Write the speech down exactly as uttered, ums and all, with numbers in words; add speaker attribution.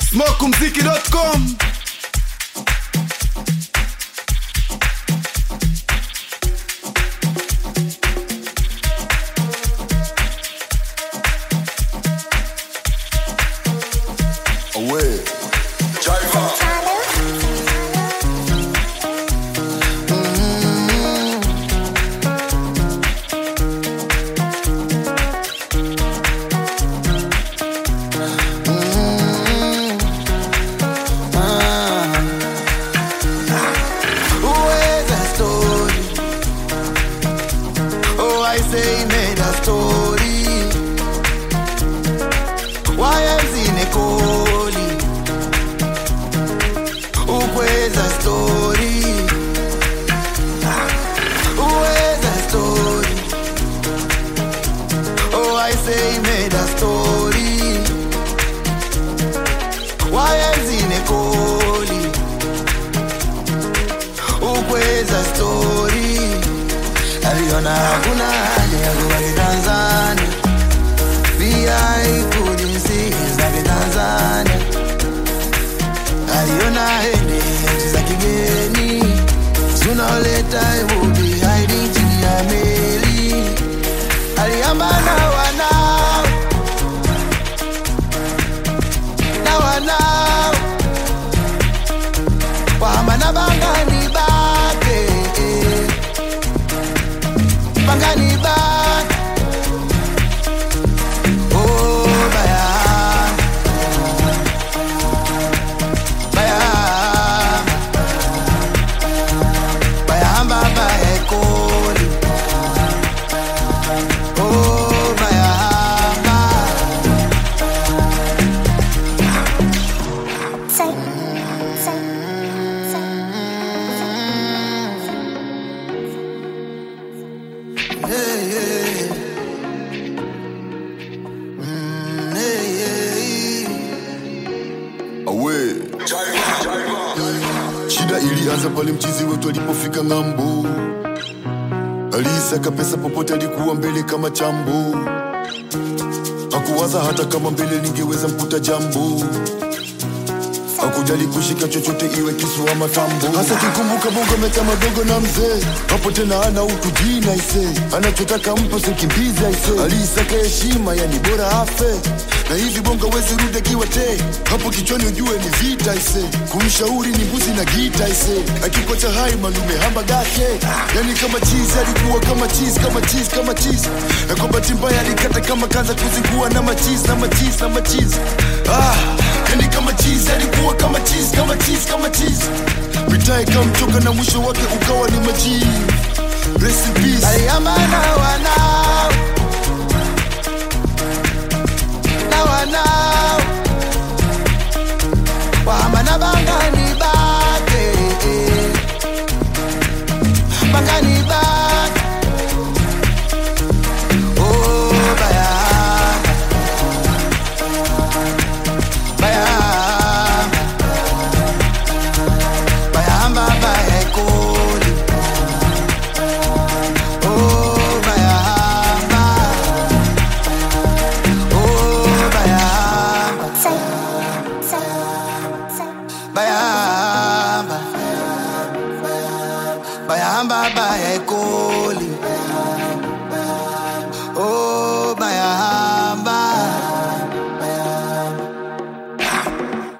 Speaker 1: smoke mziki dot com.
Speaker 2: Away. Driver.
Speaker 3: Say made a story. Why am in a coli? Who is a story? Who is a story? Oh, I say made a story. Why am in a coli? Who is a story? Aliona hakuna hali ya kuwa Tanzania. V I couldn't see za Tanzania. Aliona hende za kigeni. Sooner or later I will be hiding chini ya meli. Aliamba na wanao, na wanao wahama na bangani bake, bangani bake. Oh baya, baya, baya hamba baya koli. Oh baya hamba.
Speaker 4: Say, say, say.
Speaker 3: Hey, hey. Mm, hey, hey.
Speaker 2: Away. Shida ilianza pale mchizi wetu alipofika ng'ambo. Alisaka pesa popote, alikuwa mbele kama chambo. Hakuwaza hata kama mbele ningeweza mkuta jambo. Hakujali kushika chochote iwe kisu ama tambo. Hasa kikumbuka bongo meta madogo na mzee. Hapo tena ana utu jina ise. Anachotaka mpo sikimbiza ise. Alisaka heshima yani bora afe. Na hivi bongo wezi rude kiwa te. Hapo kichwani ujue ni vita ise. Kumshauri ni mbuzi na gita ise. Akikocha hai malume hamba gake. Yani kama cheese alikuwa kama cheese kama cheese kama cheese. Na kwa bahati mbaya alikata kama kaza kuzingua na macheese na macheese na macheese. Ah, yani kama cheese alikuwa kama cheese kama cheese kama cheese. Mitai kamchoka na mwisho wake ukawa ni maji. Rest in peace.
Speaker 3: Aliamba na wanao, na wanao wahama na bangani bake, bangani bake. Oh baya, baya, baya hamba baya koli. Oh baya hamba. Oh baya hamba.
Speaker 4: Say, say, say.
Speaker 3: Baya hamba. Baya hamba baya koli.